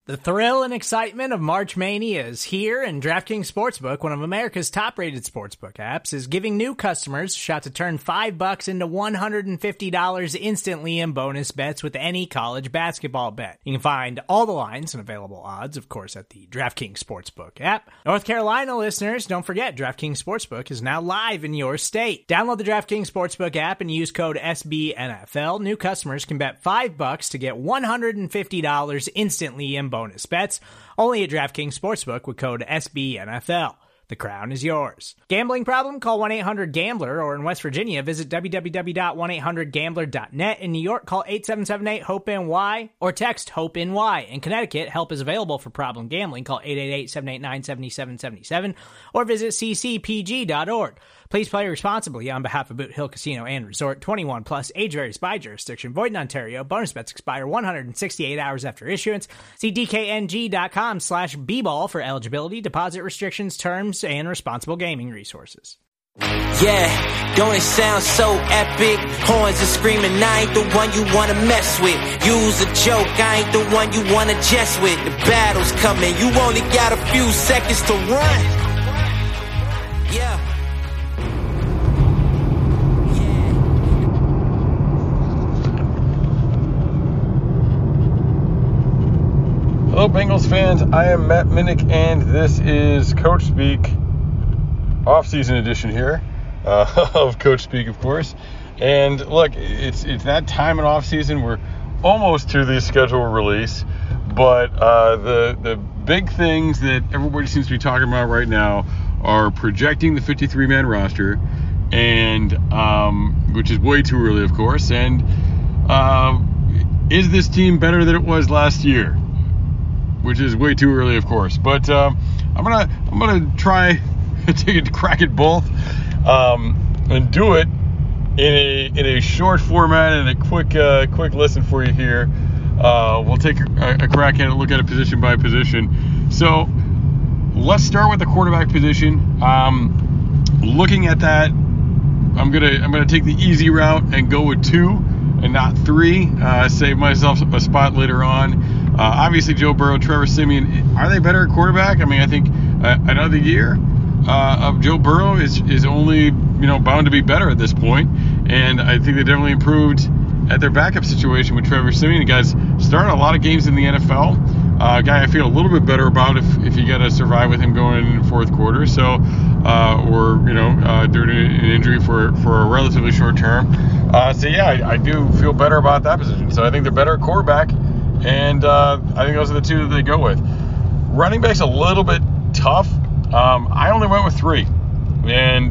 The thrill and excitement of March Mania is here, and DraftKings Sportsbook, one of America's top-rated sportsbook apps, is giving new customers a shot to turn $5 into $150 instantly in bonus bets with any college basketball bet. You can find all the lines and available odds, of course, at the DraftKings Sportsbook app. North Carolina listeners, don't forget, DraftKings Sportsbook is now live in your state. Download the DraftKings Sportsbook app and use code SBNFL. New customers can bet $5 to get $150 instantly in bonus bets, only at DraftKings Sportsbook with code SBNFL. The crown is yours. Gambling problem? Call 1-800-GAMBLER, or in West Virginia, visit www.1800gambler.net. In New York, call 8778-HOPE-NY or text HOPE-NY. In Connecticut, help is available for problem gambling. Call 888-789-7777 or visit ccpg.org. Please play responsibly on behalf of Boot Hill Casino and Resort. 21 plus, age varies by jurisdiction. Void in Ontario. Bonus bets expire 168 hours after issuance. See dkng.com/bball for eligibility, deposit restrictions, terms, and responsible gaming resources. Yeah, don't it sound so epic? Horns are screaming, I ain't the one you wanna mess with. Use a joke, I ain't the one you wanna jest with. The battle's coming, you only got a few seconds to run. Yeah. Hello, Bengals fans. I am Matt Minnick, and this is Coach Speak, off-season edition here of Coach Speak, of course. And look, it's that time in off-season. We're almost to the schedule release, but the big things that everybody seems to be talking about right now are projecting the 53-man roster, and which is way too early, of course. And is this team better than it was last year? Which is way too early, of course. But I'm gonna try to take a crack at both, and do it in a short format and a quick listen for you here. We'll take a crack at it, look at it position by position. So let's start with the quarterback position. Looking at that, I'm gonna take the easy route and go with 2 and not 3. Save myself a spot later on. Obviously, Joe Burrow, Trevor Siemian, are they better at quarterback? I mean, I think another year of Joe Burrow is only bound to be better at this point, and I think they definitely improved at their backup situation with Trevor Siemian. The guy's started a lot of games in the NFL. A guy I feel a little bit better about if you got to survive with him going in the fourth quarter. So, or due to an injury for a relatively short term. So yeah, I do feel better about that position. So I think they're better at quarterback. And I think those are the 2 that they go with. Running back's a little bit tough. I only went with 3. And,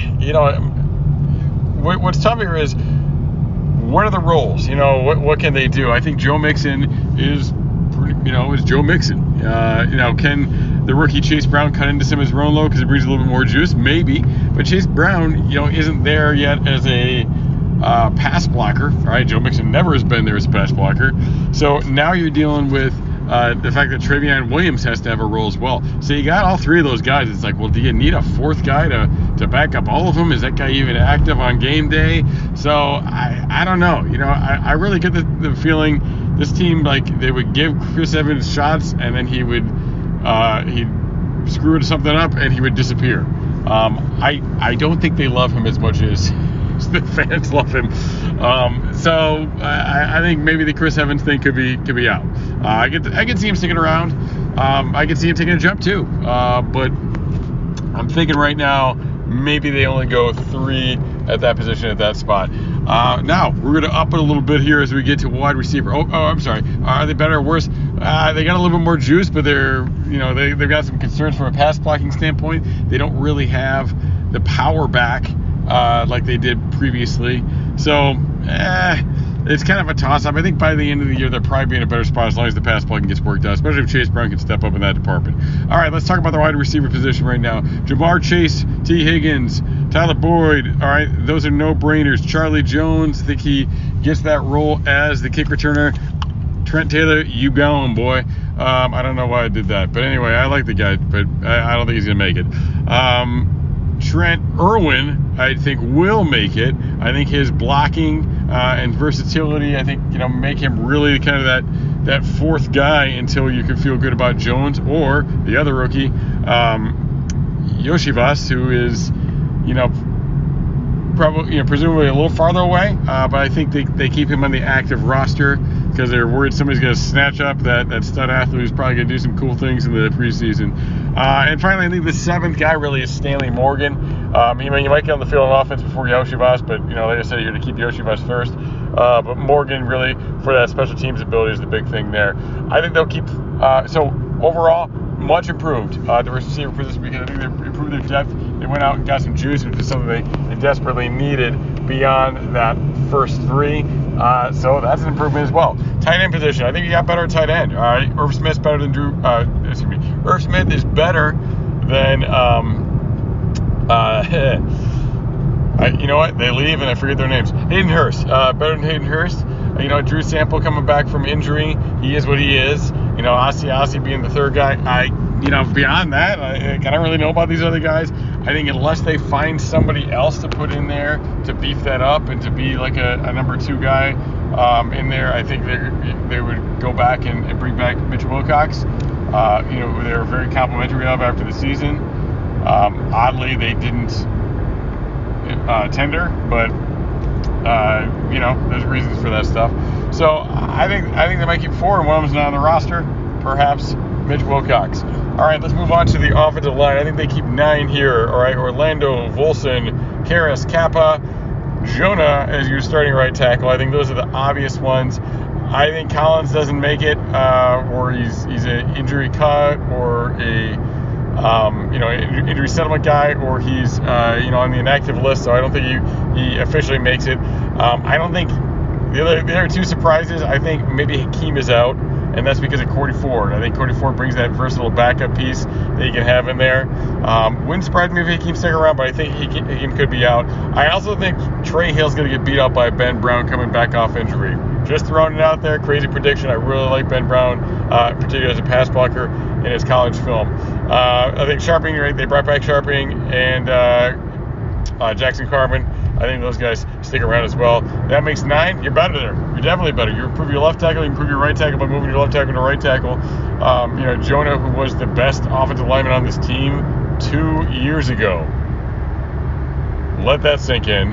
what's tough here is, what are the roles? What can they do? I think Joe Mixon is Joe Mixon. Can the rookie Chase Brown cut into some of his own low because it brings a little bit more juice? Maybe. But Chase Brown, isn't there yet as a pass blocker. All right, Joe Mixon never has been there as a pass blocker. So now you're dealing with the fact that Travion Williams has to have a role as well. So you got all 3 of those guys. It's like, well, do you need a 4th guy to back up all of them? Is that guy even active on game day? So I don't know. I really get the feeling this team, like, they would give Chris Evans shots, and then he'd screw something up and he would disappear. I don't think they love him as much as the fans love him. So I think maybe the Chris Evans thing could be out. I can see him sticking around. I can see him taking a jump too. But I'm thinking right now maybe they only go 3 at that position at that spot. Now we're going to up it a little bit here as we get to wide receiver. Oh, I'm sorry. Are they better or worse? They got a little bit more juice, but they've got some concerns from a pass blocking standpoint. They don't really have the power back like they did previously. So, it's kind of a toss-up. I think by the end of the year, they'll probably be in a better spot as long as the pass blocking gets worked out, especially if Chase Brown can step up in that department. All right, let's talk about the wide receiver position right now. Jamar Chase, T. Higgins, Tyler Boyd. All right, those are no-brainers. Charlie Jones, I think he gets that role as the kick returner. Trent Taylor, you going, boy. I don't know why I did that. But anyway, I like the guy, but I don't think he's going to make it. Trent Irwin, I think, will make it. I think his blocking and versatility, I think, make him really kind of that fourth guy until you can feel good about Jones or the other rookie, Iosivas, who is, probably, presumably a little farther away, but I think they keep him on the active roster because they're worried somebody's going to snatch up that stud athlete who's probably going to do some cool things in the preseason. And finally, I think the seventh guy really is Stanley Morgan. You might get on the field on offense before Iosivas, but, like I said, you're going to keep Iosivas first. But Morgan really, for that special teams ability, is the big thing there. I think they'll keep, so overall, much improved, the receiver position, because I think they improved their depth. They went out and got some juice, which is something they desperately needed beyond that first three. So that's an improvement as well. Tight end position, I think you got better at tight end. All right, Irv Smith's better than Irv Smith is better than, you know what? They leave and I forget their names. Hayden Hurst, better than Hayden Hurst. Drew Sample coming back from injury. He is what he is. Asiasi being the third guy. Beyond that, I don't really know about these other guys. I think unless they find somebody else to put in there to beef that up and to be like a number two guy in there, I think they would go back and bring back Mitch Wilcox. Who they were very complimentary of after the season. Oddly, they didn't tender, but there's reasons for that stuff. So I think they might keep four, and one of them's not on the roster. Perhaps Mitch Wilcox. All right, let's move on to the offensive line. I think they keep 9 here. All right, Orlando, Volson, Karras, Kappa, Jonah as your starting right tackle. I think those are the obvious ones. I think Collins doesn't make it, or he's an injury cut, or a injury settlement guy, or he's on the inactive list. So I don't think he officially makes it. I don't think the other two surprises. I think maybe Hakeem is out, and that's because of Cody Ford. I think Cody Ford brings that versatile backup piece that you can have in there. Wouldn't surprise me if Hakeem stick around, but I think Hakeem could be out. I also think Trey Hill's going to get beat up by Ben Brown coming back off injury. Just throwing it out there, crazy prediction. I really like Ben Brown, particularly as a pass blocker in his college film. I think Sharping, right? They brought back Sharping and Jackson Carman. I think those guys stick around as well. That makes 9. You're better there. You're definitely better. You improve your left tackle. You improve your right tackle by moving your left tackle to right tackle. Jonah, who was the best offensive lineman on this team 2 years ago. Let that sink in.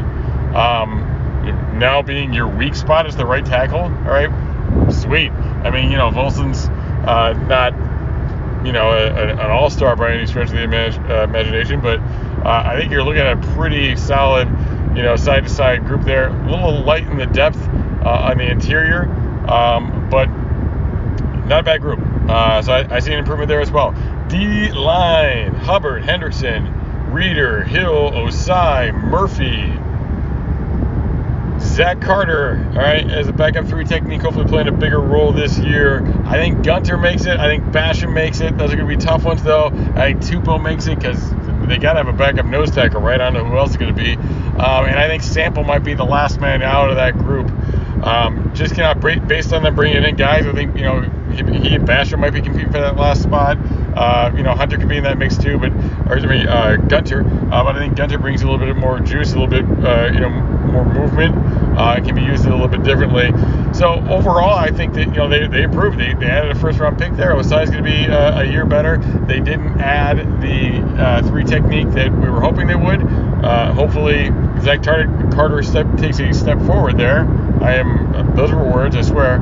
Now being your weak spot as the right tackle. All right, sweet. I mean, Volson's not, an all-star by any stretch of the imagination, but I think you're looking at a pretty solid, side-to-side group there. A little light in the depth on the interior, but not a bad group. So I see an improvement there as well. D-line, Hubbard, Hendrickson, Reeder, Hill, Osai, Murphy, Zach Carter, all right, as a backup 3 technique, hopefully playing a bigger role this year. I think Gunter makes it. I think Basham makes it. Those are going to be tough ones, though. I think Tupou makes it because they got to have a backup nose tackle, right? I don't know who else is going to be. And I think Sample might be the last man out of that group. Just based on them bringing in guys, I think, he and Basham might be competing for that last spot. Hunter could be in that mix too, Gunter. But I think Gunter brings a little bit more juice, a little bit, more movement. It can be used a little bit differently. So overall, I think that they improved. They added a first-round pick there. Osai's going to be a year better. They didn't add the 3 technique that we were hoping they would. Hopefully, Zach Carter takes a step forward there. Those were words, I swear.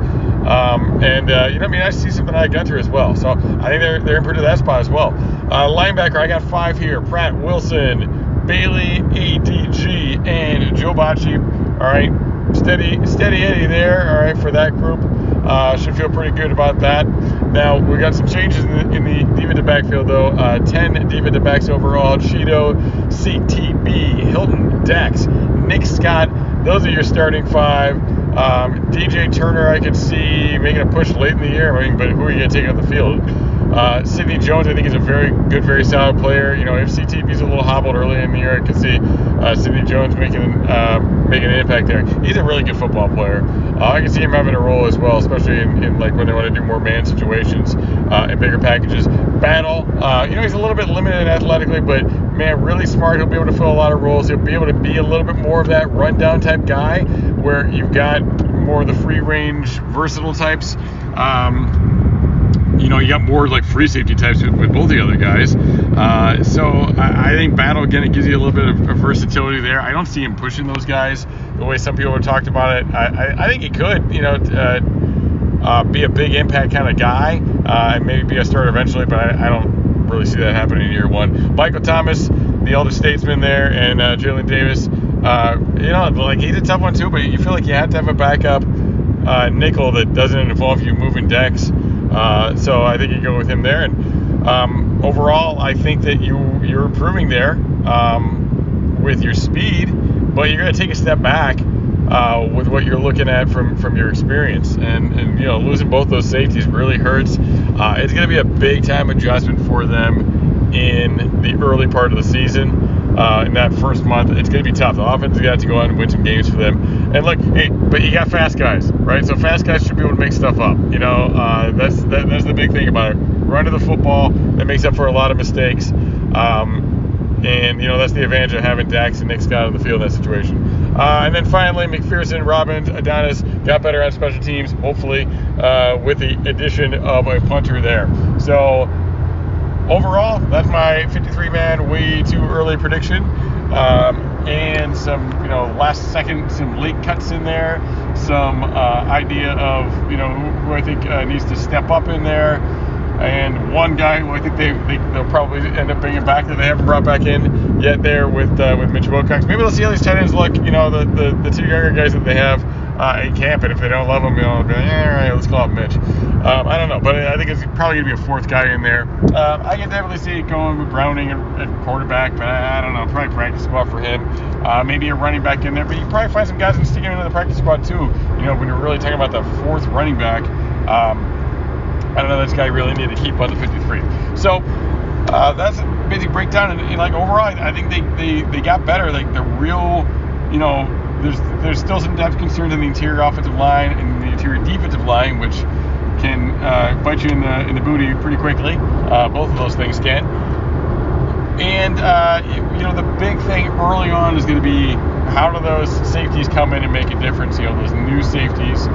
I see something out of Gunter as well. So I think they're improved to that spot as well. Linebacker, I got 5 here. Pratt, Wilson, Bailey, ADG, and Joe Bacci. All right, steady Eddie there. All right, for that group, should feel pretty good about that. Now we got some changes in the defensive backfield though. 10 defensive backs overall. Cheeto, CTB, Hilton, Dax, Nick Scott. Those are your starting 5. DJ Turner, I could see making a push late in the year. But who are you going to take on the field? Sidney Jones, I think, is a very good, very solid player. If CTB's a little hobbled early in the year, I could see Sidney Jones making an impact there. He's a really good football player. I can see him having a role as well, especially in like when they want to do more man situations and bigger packages. Battle, he's a little bit limited athletically, but man, really smart. He'll be able to fill a lot of roles. He'll be able to be a little bit more of that rundown type guy, where you've got more of the free range, versatile types. You got more like free safety types with both the other guys. So I think Battle, again, it gives you a little bit of versatility there. I don't see him pushing those guys the way some people have talked about it. I think he could, be a big impact kind of guy and maybe be a starter eventually, but I don't really see that happening in year one. Michael Thomas, the elder statesman there, and Jalen Davis, he's a tough one too, but you feel like you have to have a backup nickel that doesn't involve you moving decks. So I think you go with him there. And overall, I think that you're improving there with your speed, but you're going to take a step back with what you're looking at from your experience. And losing both those safeties really hurts. It's going to be a big time adjustment for them in the early part of the season. In that first month, it's going to be tough. The offense has got to go out and win some games for them. And look, hey, but you got fast guys, right? So fast guys should be able to make stuff up. That's the big thing about it. Run to the football, that makes up for a lot of mistakes. And that's the advantage of having Dax and Nick Scott on the field in that situation. And then finally, McPherson, Robbins, Adonis got better on special teams, hopefully, with the addition of a punter there. So overall, that's my 53-man way too early prediction. And some, last second, some late cuts in there, some idea of, who I think needs to step up in there. And one guy who I think they'll probably end up bringing back that they haven't brought back in yet there with Mitch Wilcox. Maybe they'll see how these tight ends look, the two younger guys that they have in camp, and if they don't love them, they'll be like, all right, let's call up Mitch. I don't know, but I think it's probably going to be a fourth guy in there. I can definitely see it going with Browning at quarterback, but I don't know, probably practice squad for him. Maybe a running back in there, but you can probably find some guys that stick him into the practice squad too. When you're really talking about the fourth running back, I don't know, this guy really needed to keep on the 53. So that's a basic breakdown. And overall, I think they got better. Like the real, there's still some depth concerns in the interior offensive line and the interior defensive line, which can bite you in the booty pretty quickly. Both of those things can. And the big thing early on is going to be, how do those safeties come in and make a difference? Those new safeties.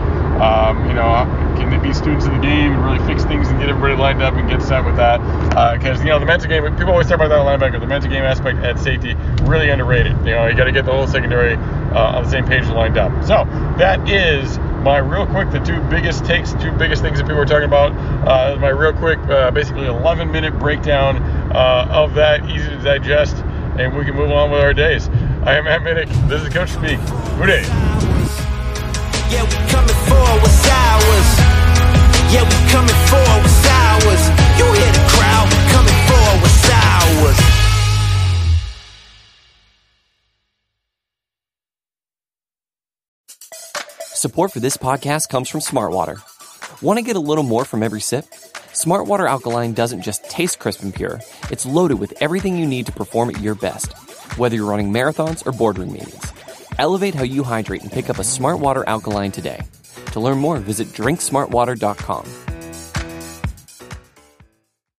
Can they be students of the game and really fix things and get everybody lined up and get set with that? Because the mental game, people always talk about that linebacker, the mental game aspect at safety, really underrated. You got to get the whole secondary on the same page and lined up. So that is my real quick, the two biggest things that people are talking about. My real quick, basically 11-minute breakdown of that, easy to digest, and we can move on with our days. I am Matt Minnick. This is Coach Speak. Good day. Yeah, we coming forward with ours. Yeah, we coming forward with ours. You hear the crowd, we coming forward with ours. Support for this podcast comes from Smartwater. Want to get a little more from every sip? Smartwater Alkaline doesn't just taste crisp and pure. It's loaded with everything you need to perform at your best, whether you're running marathons or boardroom meetings. Elevate how you hydrate and pick up a Smartwater Alkaline today. To learn more, visit drinksmartwater.com.